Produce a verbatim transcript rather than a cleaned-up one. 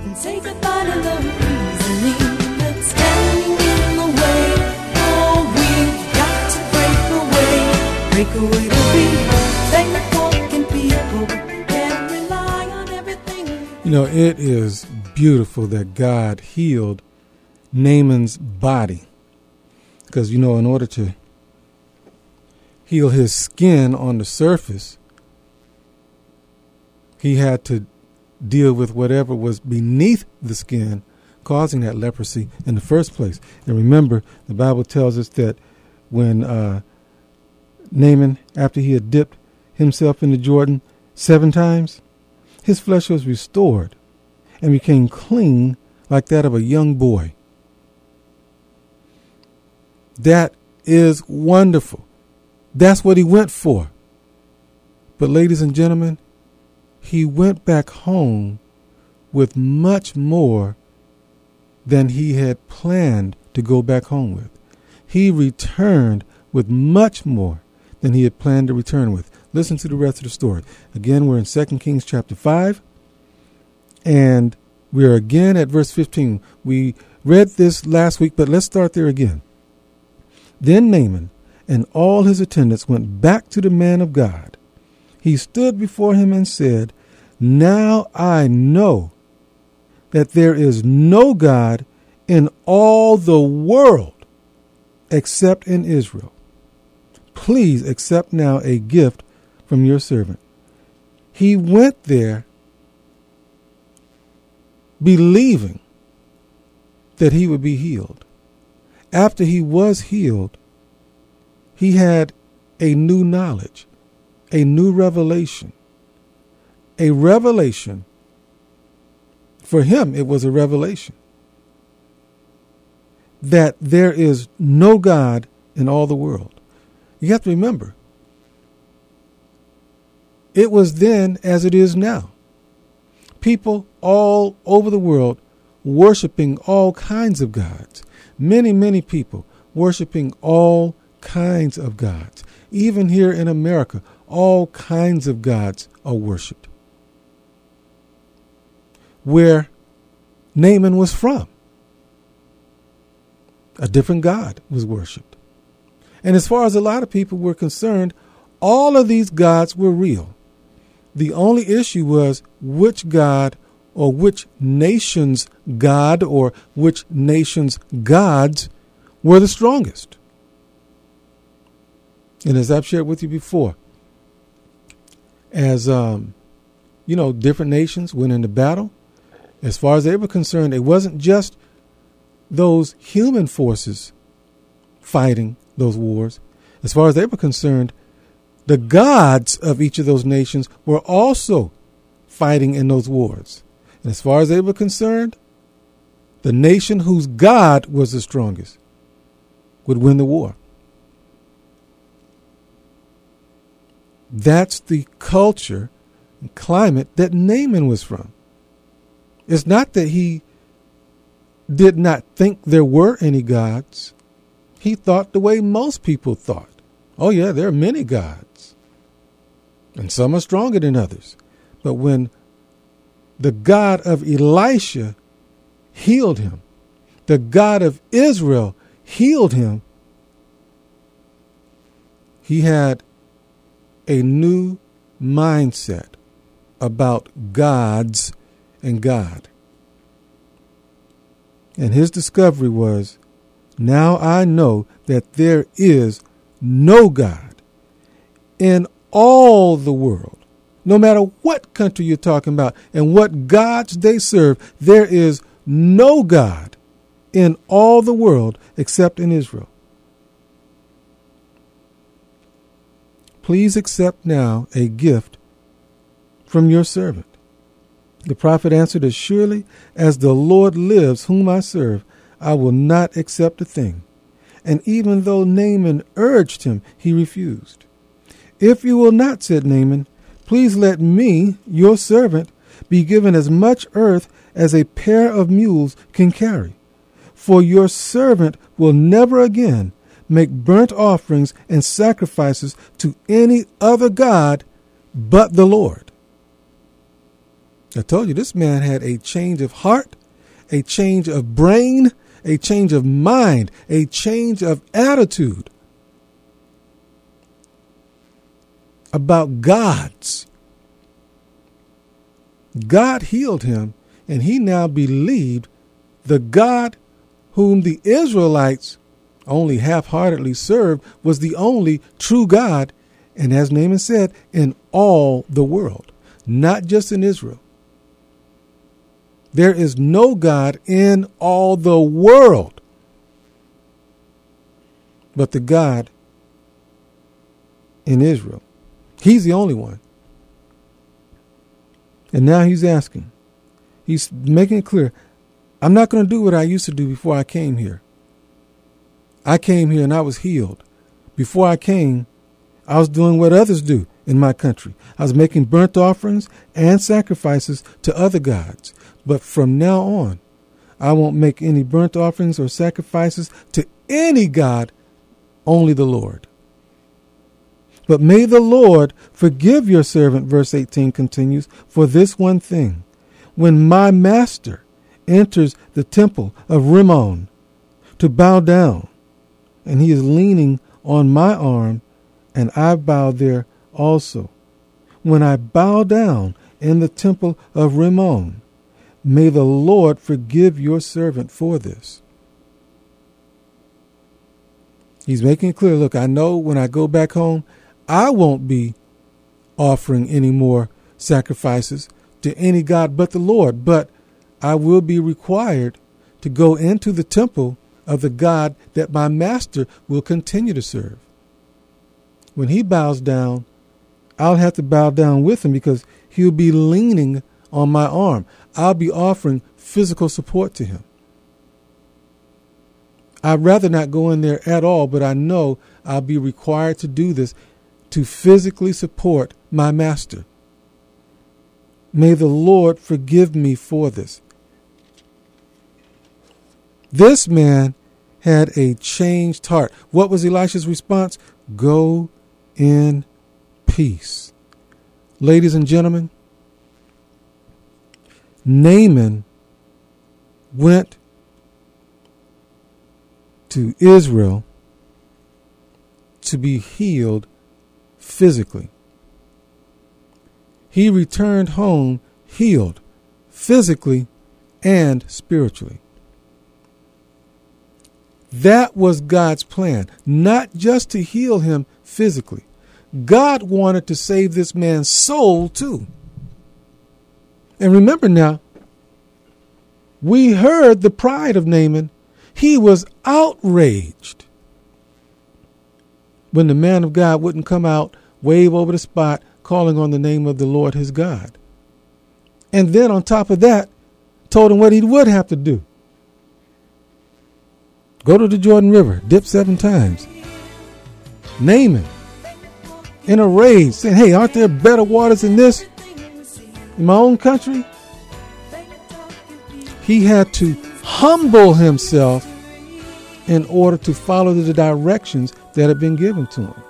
and say goodbye to the reasoning that's standing in the way. Oh, we've got to break away, break away to be thankful in people who can rely on everything. You know, it is beautiful that God healed Naaman's body. Because, you know, in order to heal his skin on the surface, he had to deal with whatever was beneath the skin causing that leprosy in the first place. And remember, the Bible tells us that when uh, Naaman, after he had dipped himself into Jordan seven times, his flesh was restored and became clean like that of a young boy. That is wonderful. That's what he went for. But ladies and gentlemen, he went back home with much more than he had planned to go back home with. He returned with much more than he had planned to return with. Listen to the rest of the story. Again, we're in Second Kings chapter five, and we are again at verse fifteen. We read this last week, but let's start there again. Then Naaman and all his attendants went back to the man of God. He stood before him and said, "Now I know that there is no God in all the world except in Israel. Please accept now a gift from your servant." He went there believing that he would be healed. After he was healed, he had a new knowledge, a new revelation, a revelation. For him, it was a revelation that there is no God in all the world. You have to remember, it was then as it is now. People all over the world worshiping all kinds of gods. Many, many people worshiping all kinds of gods. Even here in America, all kinds of gods are worshipped. Where Naaman was from, a different god was worshipped. And as far as a lot of people were concerned, all of these gods were real. The only issue was which god or which nation's god or which nation's gods were the strongest. And as I've shared with you before, as, um, you know, different nations went into battle, as far as they were concerned, it wasn't just those human forces fighting those wars. As far as they were concerned, the gods of each of those nations were also fighting in those wars. And as far as they were concerned, the nation whose God was the strongest would win the war. That's the culture and climate that Naaman was from. It's not that he did not think there were any gods. He thought the way most people thought. Oh, yeah, there are many gods. And some are stronger than others. But when the God of Elisha healed him, the God of Israel healed him, he had a new mindset about gods and God. And his discovery was, now I know that there is no God in all the world. No matter what country you're talking about and what gods they serve, there is no God in all the world except in Israel. Please accept now a gift from your servant. The prophet answered, as surely as the Lord lives, whom I serve, I will not accept a thing. And even though Naaman urged him, he refused. If you will not, said Naaman, please let me, your servant, be given as much earth as a pair of mules can carry. For your servant will never again make burnt offerings and sacrifices to any other god but the Lord. I told you this man had a change of heart, a change of brain, a change of mind, a change of attitude about God's. God healed him, and he now believed the God whom the Israelites only half-heartedly served was the only true God, and as Naaman said, in all the world, not just in Israel. There is no God in all the world but the God in Israel. He's the only one. And now he's asking. He's making it clear, I'm not going to do what I used to do before I came here. I came here and I was healed. Before I came, I was doing what others do in my country. I was making burnt offerings and sacrifices to other gods. But from now on, I won't make any burnt offerings or sacrifices to any god, only the Lord. But may the Lord forgive your servant, verse eighteen continues, for this one thing. When my master enters the temple of Rimmon to bow down, and he is leaning on my arm, and I bow there also. When I bow down in the temple of Rimmon, may the Lord forgive your servant for this. He's making it clear, look, I know when I go back home, I won't be offering any more sacrifices to any god but the Lord, but I will be required to go into the temple of the God that my master will continue to serve. When he bows down, I'll have to bow down with him because he'll be leaning on my arm. I'll be offering physical support to him. I'd rather not go in there at all, but I know I'll be required to do this to physically support my master. May the Lord forgive me for this. This man had a changed heart. What was Elisha's response? Go in peace. Ladies and gentlemen, Naaman went to Israel to be healed physically. He returned home healed physically and spiritually. That was God's plan, not just to heal him physically. God wanted to save this man's soul too. And remember now, we heard the pride of Naaman. He was outraged when the man of God wouldn't come out, wave over the spot, calling on the name of the Lord his God. And then on top of that, told him what he would have to do. Go to the Jordan River, dip seven times. Naaman, in a rage, saying, hey, aren't there better waters than this in my own country? He had to humble himself in order to follow the directions that had been given to him.